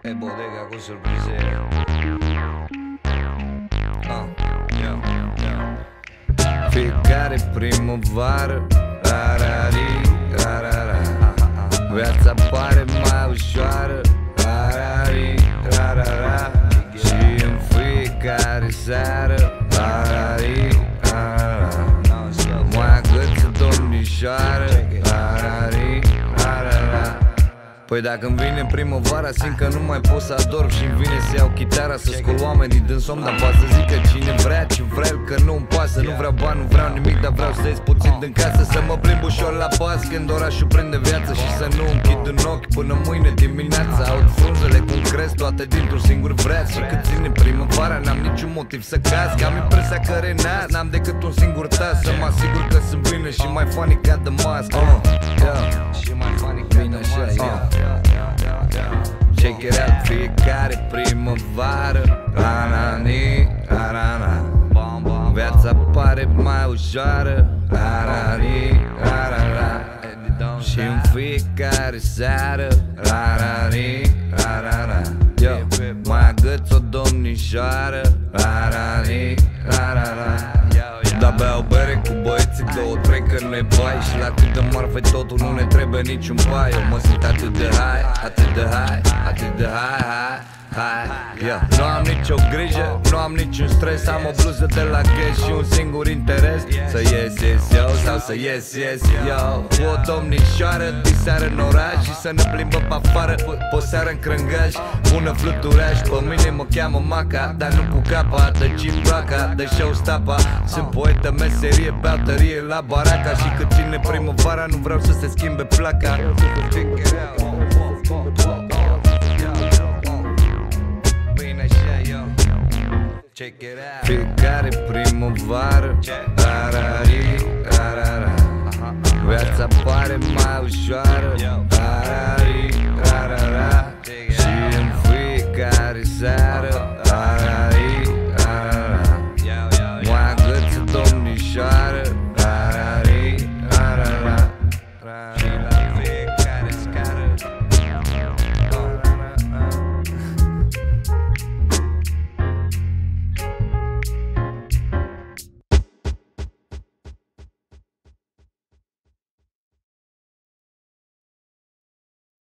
E bodega cu surprize. Fiecare primăvară, rarari, rarara. Viața pare mai ușoară, rarari, rarara. Și în fiecare seară, rarari, rarara. Mai agăță domnișoară, rarari, rarara. Păi dacă-mi vine primăvara, simt că nu mai pot să adorm și-mi vine să iau chitara, să scol oamenii din somn, dar poate să zică cine vrea ce vreau, că nu-mi pasă. Nu vreau bani, nu vreau nimic, dar vreau să ies puțin din casă, să mă plimb ușor la pas când orașul prinde viață și să nu închid un ochi până mâine dimineața. Aud frunzele cum cresc toate dintr-un singur vreaț și cât ține primăvara n-am niciun motiv să caz, că am impresia că renasc, n-am decât un singur tas, să mă asigur că sunt bine și mai funny ca The Mask. Și mai funny ca The Mask. Check it out, fiecare primăvară, ranani, ranana. Viața pare mai ușoară, ranani, ranana. Și în fiecare seară, ranani, ranana. Mai agăț o domnișoară, ranani, ranana. Da, beau bere cu băieții, două, trei că nu-i bai și la cât de marfă totul nu ne trebuie niciun bai. Eu mă simt atât de high, atât de high, atât de high, yeah. Nu am nicio grijă, nu am niciun stres, am o bluză de la Guess și un singur interes, să ies eu sau să ies eu. Cu o domnișoară diseară în oraș și să ne plimbă pe afară pe seară în crângaș. Bună fluturaș, pe mine mă cheamă Maca, dar nu cu capa, de cibraca, de showstapa. Sunt poetă, meserie, beatărie la baraca și cât ține primăvara nu vreau să se schimbe placa. Fiecare primăvară, rarari, rarara. Viața pare mai ușoară, rarari, rarara.